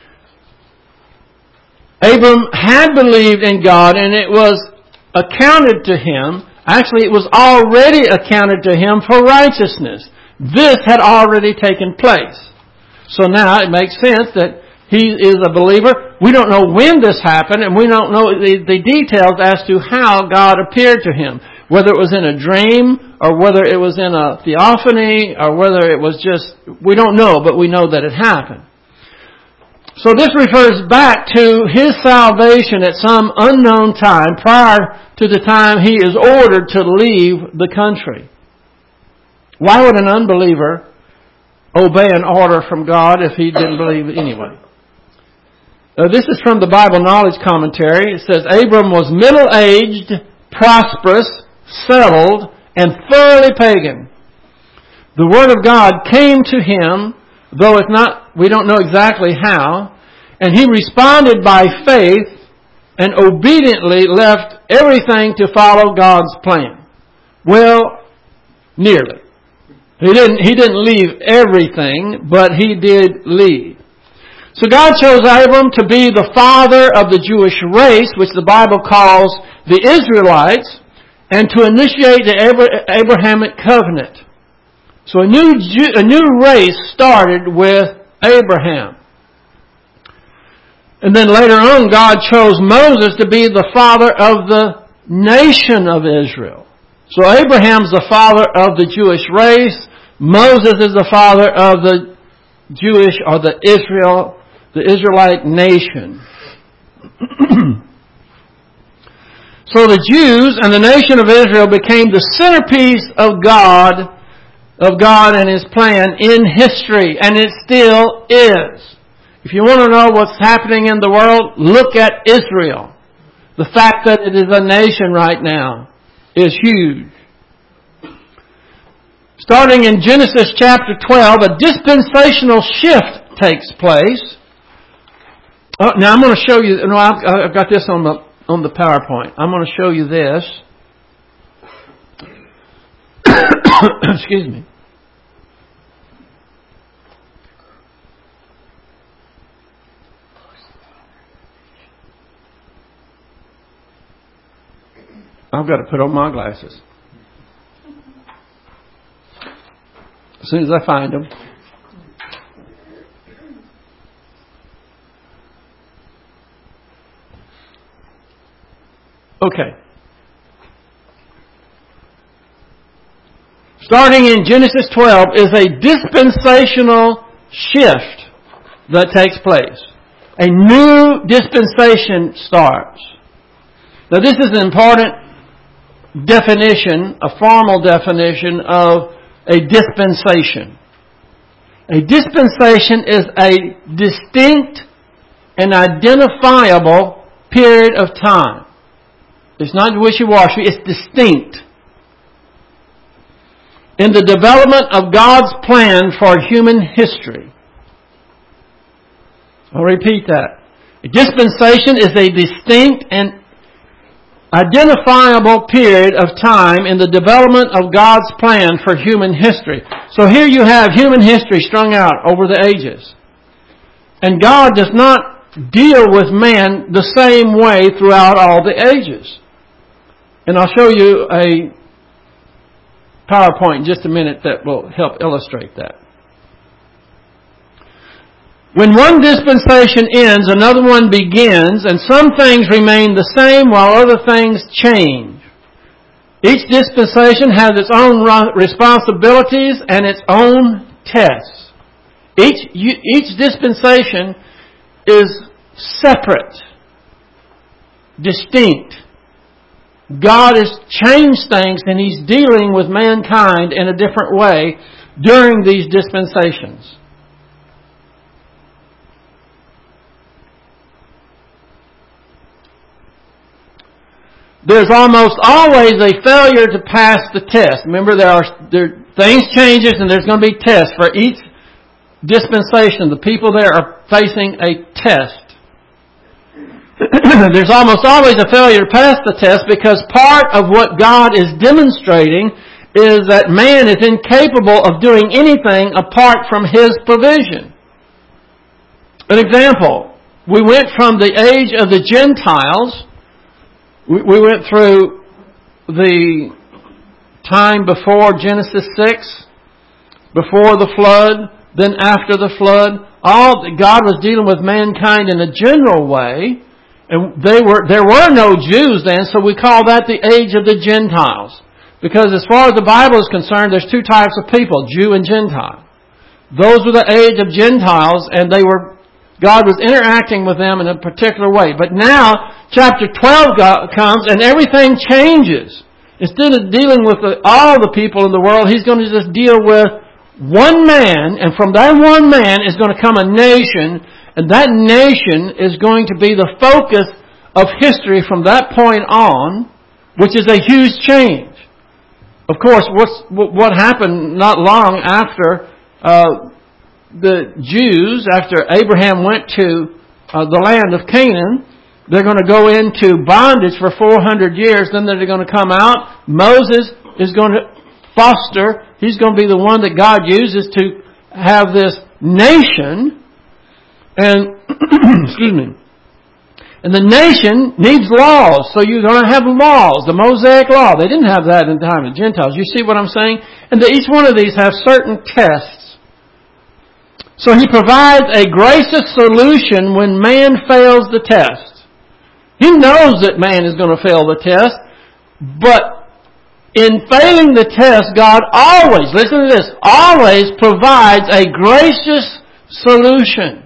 Abram had believed in God, and it was accounted to him. Actually, it was already accounted to him for righteousness. This had already taken place. So now it makes sense that he is a believer. We don't know when this happened, and we don't know the, the details as to how God appeared to him. Whether it was in a dream, or whether it was in a theophany, or whether it was just, we don't know, but we know that it happened. So this refers back to his salvation at some unknown time prior to the time he is ordered to leave the country. Why would an unbeliever obey an order from God if he didn't believe it anyway? Uh, this is from the Bible Knowledge Commentary. It says, Abram was middle-aged, prosperous, settled, and thoroughly pagan. The Word of God came to him, though it's not, we don't know exactly how, and he responded by faith and obediently left everything to follow God's plan. Well, nearly. He didn't, he didn't leave everything, but he did leave. So God chose Abram to be the father of the Jewish race, which the Bible calls the Israelites, and to initiate the Abrahamic covenant. So a new a new race started with Abraham. And then later on, God chose Moses to be the father of the nation of Israel. So Abraham's the father of the Jewish race. Moses is the father of the Jewish or the Israel, the Israelite nation. So the Jews and the nation of Israel became the centerpiece of God, of God and His plan in history, and it still is. If you want to know what's happening in the world, look at Israel. The fact that it is a nation right now is huge. Starting in Genesis chapter twelve, a dispensational shift takes place. Oh, now I'm going to show you, no, I've, I've got this on the, on the PowerPoint. I'm going to show you this. Excuse me. I've got to put on my glasses. As soon as I find them. Okay. Starting in Genesis twelve is a dispensational shift that takes place. A new dispensation starts. Now this is an important definition, a formal definition of a dispensation. A dispensation is a distinct and identifiable period of time. It's not wishy-washy, it's distinct. In the development of God's plan for human history. I'll repeat that. A dispensation is a distinct and identifiable period of time in the development of God's plan for human history. So here you have human history strung out over the ages. And God does not deal with man the same way throughout all the ages. And I'll show you a PowerPoint in just a minute that will help illustrate that. When one dispensation ends, another one begins, and some things remain the same while other things change. Each dispensation has its own responsibilities and its own tests. Each, each dispensation is separate, distinct. God has changed things and He's dealing with mankind in a different way during these dispensations. There's almost always a failure to pass the test. Remember, there are there, things changes and there's going to be tests for each dispensation. The people there are facing a test. There's almost always a failure to pass the test because part of what God is demonstrating is that man is incapable of doing anything apart from His provision. An example, we went from the age of the Gentiles. We went through the time before Genesis six, before the flood, then after the flood. All God was dealing with mankind in a general way, and they were there were no Jews then, so we call that the age of the Gentiles. Because as far as the Bible is concerned, there's two types of people, Jew and Gentile. Those were the age of Gentiles, and they were God was interacting with them in a particular way. But now, chapter twelve comes and everything changes. Instead of dealing with the, all the people in the world, He's going to just deal with one man. And from that one man is going to come a nation. And that nation is going to be the focus of history from that point on, which is a huge change. Of course, what's, what happened not long after uh, the Jews, after Abraham went to uh, the land of Canaan, they're going to go into bondage for four hundred years. Then they're going to come out. Moses is going to foster. He's going to be the one that God uses to have this nation. And, excuse me. And the nation needs laws. So you're going to have laws. The Mosaic Law. They didn't have that in the time of the Gentiles. You see what I'm saying? And each one of these have certain tests. So He provides a gracious solution when man fails the test. He knows that man is going to fail the test, but in failing the test, God always, listen to this, always provides a gracious solution.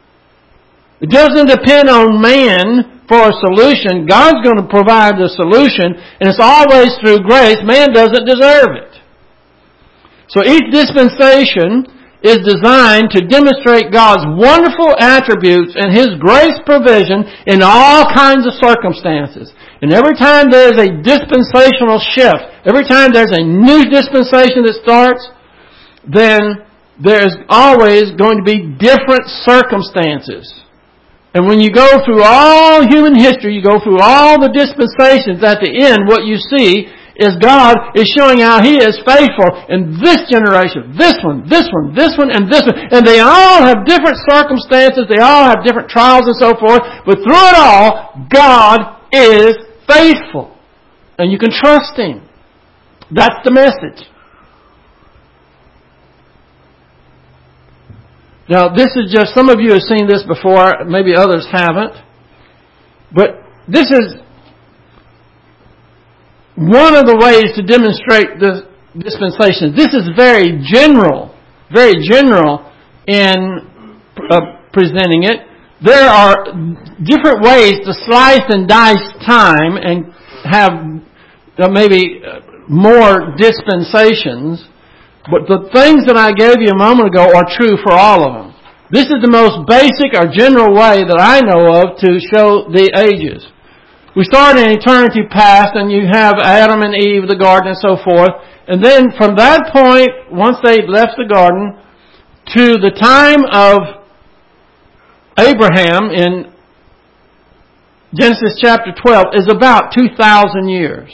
It doesn't depend on man for a solution. God's going to provide the solution, and it's always through grace. Man doesn't deserve it. So each dispensation is designed to demonstrate God's wonderful attributes and His grace provision in all kinds of circumstances. And every time there's a dispensational shift, every time there's a new dispensation that starts, then there's always going to be different circumstances. And when you go through all human history, you go through all the dispensations, at the end what you see is God is showing how He is faithful in this generation, this one, this one, this one, and this one. And they all have different circumstances, they all have different trials and so forth, but through it all, God is faithful. And you can trust Him. That's the message. Now, this is just, some of you have seen this before, maybe others haven't. But this is one of the ways to demonstrate this dispensation. This is very general, very general in uh, presenting it. There are different ways to slice and dice time and have uh, maybe more dispensations. But the things that I gave you a moment ago are true for all of them. This is the most basic or general way that I know of to show the ages. We start in eternity past, and you have Adam and Eve, the garden, and so forth. And then from that point, once they left the garden, to the time of Abraham in Genesis chapter twelve is about two thousand years.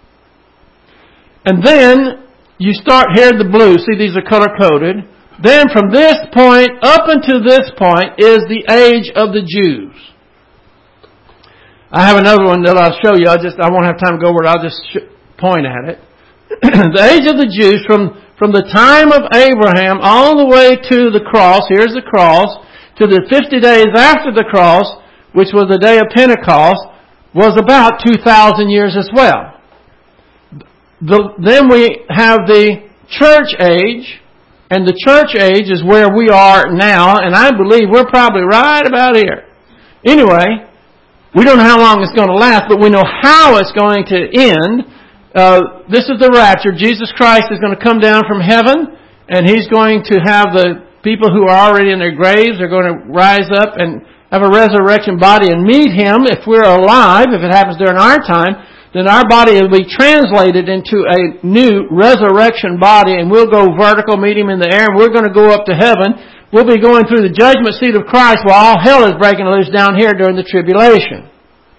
And then you start here in the blue. See, these are color-coded. Then from this point up until this point is the age of the Jews. I have another one that I'll show you. I just I won't have time to go over it. I'll just sh- point at it. The age of the Jews from, from the time of Abraham all the way to the cross. Here's the cross. To the fifty days after the cross, which was the day of Pentecost, was about two thousand years as well. The, then we have the church age, and the church age is where we are now, and I believe we're probably right about here. Anyway, we don't know how long it's going to last, but we know how it's going to end. Uh, this is the rapture. Jesus Christ is going to come down from heaven, and He's going to have the people who are already in their graves are going to rise up and have a resurrection body and meet Him. If we're alive, if it happens during our time, then our body will be translated into a new resurrection body, and we'll go vertical, meet Him in the air, and we're going to go up to heaven. We'll be going through the judgment seat of Christ while all hell is breaking loose down here during the tribulation.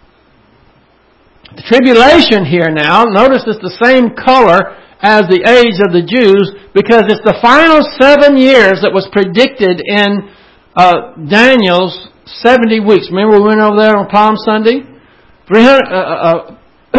The tribulation here now, notice it's the same color as the age of the Jews, because it's the final seven years that was predicted in uh, Daniel's seventy weeks. Remember we went over there on Palm Sunday? three hundred... Uh, uh,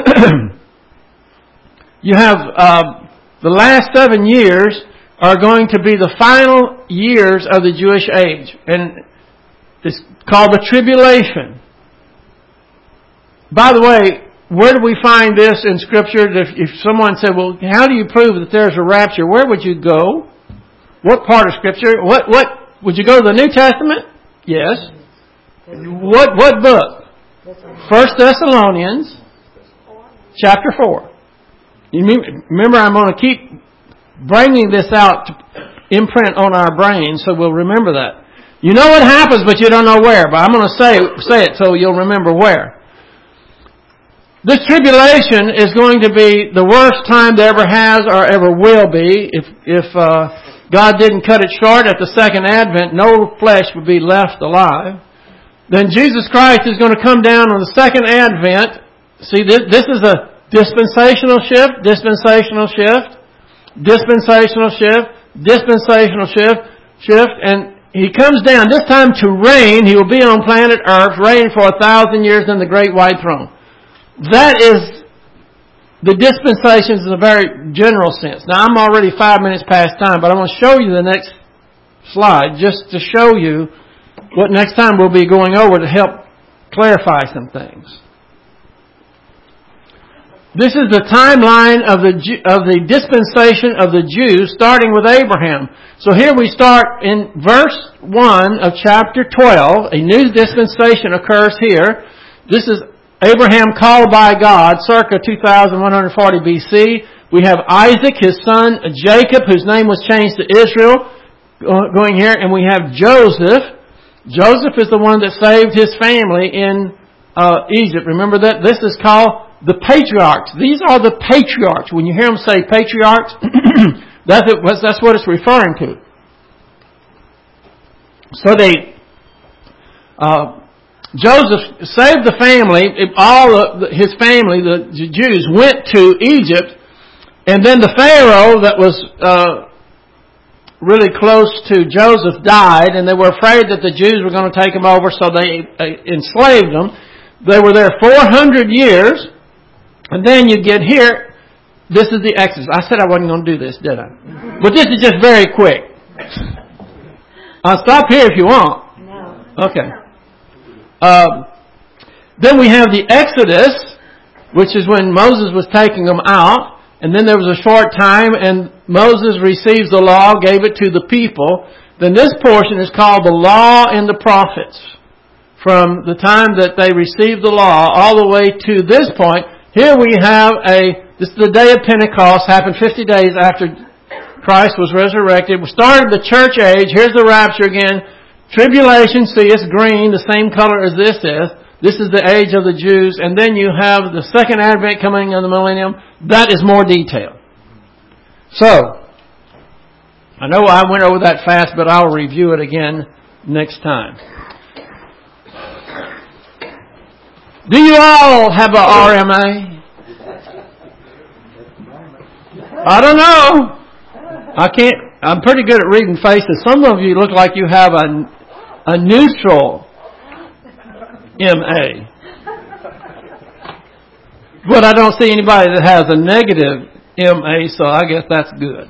you have uh, the last seven years are going to be the final years of the Jewish age, and it's called the tribulation. By the way, where do we find this in Scripture? If, if someone said, "Well, how do you prove that there's a rapture?" Where would you go? What part of Scripture? What what would you go to the New Testament? Yes. What what book? First Thessalonians. Chapter four. You remember, I'm going to keep bringing this out to imprint on our brains, so we'll remember that. You know what happens, but you don't know where. But I'm going to say say it so you'll remember where. This tribulation is going to be the worst time there ever has or ever will be. If if uh, God didn't cut it short at the second advent, no flesh would be left alive. Then Jesus Christ is going to come down on the second advent. See, this, this is a dispensational shift, dispensational shift, dispensational shift, dispensational shift, shift, and He comes down, this time to reign. He will be on planet Earth, reign for a thousand years in the great white throne. That is the dispensations in a very general sense. Now, I'm already five minutes past time, but I want to show you the next slide just to show you what next time we'll be going over to help clarify some things. This is the timeline of the of the dispensation of the Jews, starting with Abraham. So here we start in verse one of chapter twelve. A new dispensation occurs here. This is Abraham called by God, circa two thousand one hundred forty B C. We have Isaac, his son Jacob, whose name was changed to Israel, going here. And we have Joseph. Joseph is the one that saved his family in uh, Egypt. Remember that? This is called the patriarchs. These are the patriarchs. When you hear them say patriarchs, that's, it, that's what it's referring to. So they, uh, Joseph saved the family. All of his family, the Jews, went to Egypt, and then the Pharaoh that was uh, really close to Joseph died, and they were afraid that the Jews were going to take them over, so they uh, enslaved them. They were there four hundred years, and then you get here. This is the Exodus. I said I wasn't going to do this, did I? But this is just very quick. I'll stop here if you want. No. Okay. Uh, then we have the Exodus, which is when Moses was taking them out. And then there was a short time, and Moses receives the law, gave it to the people. Then this portion is called the Law and the Prophets. From the time that they received the law all the way to this point, here we have a, this is the day of Pentecost, happened fifty days after Christ was resurrected. We started the church age. Here's the rapture again. Tribulation, see, it's green, the same color as this is. This is the age of the Jews. And then you have the second advent coming in the millennium. That is more detail. So, I know I went over that fast, but I'll review it again next time. Do you all have a R M A? I don't know. I can't, I'm pretty good at reading faces. Some of you look like you have a, a neutral M A. But I don't see anybody that has a negative M A, so I guess that's good.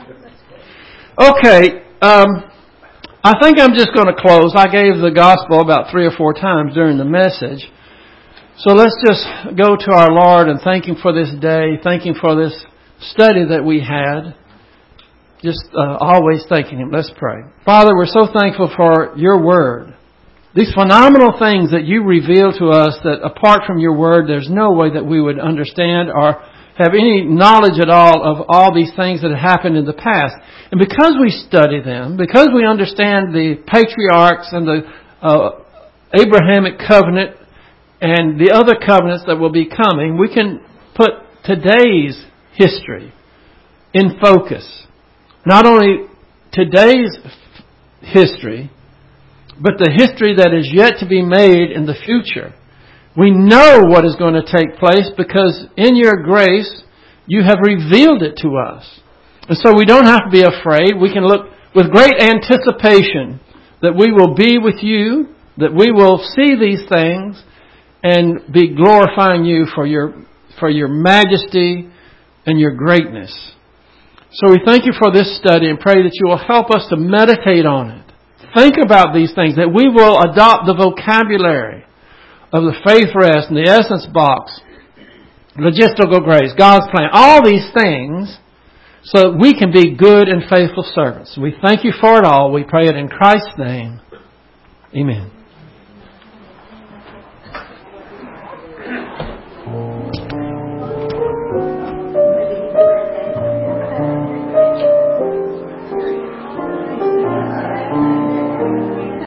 Okay, um, I think I'm just going to close. I gave the gospel about three or four times during the message. So let's just go to our Lord and thank Him for this day, thank Him for this study that we had. Just uh, always thanking Him. Let's pray. Father, we're so thankful for Your Word. These phenomenal things that You reveal to us that apart from Your Word, there's no way that we would understand or have any knowledge at all of all these things that have happened in the past. And because we study them, because we understand the patriarchs and the uh, Abrahamic covenant and the other covenants that will be coming, we can put today's history in focus. Not only today's history, but the history that is yet to be made in the future. We know what is going to take place because in Your grace, You have revealed it to us. And so we don't have to be afraid. We can look with great anticipation that we will be with You, that we will see these things and be glorifying You for Your, for Your majesty and Your greatness. So we thank You for this study and pray that You will help us to meditate on it. Think about these things, that we will adopt the vocabulary of the faith rest and the essence box, logistical grace, God's plan, all these things, so that we can be good and faithful servants. We thank You for it all. We pray it in Christ's name. Amen.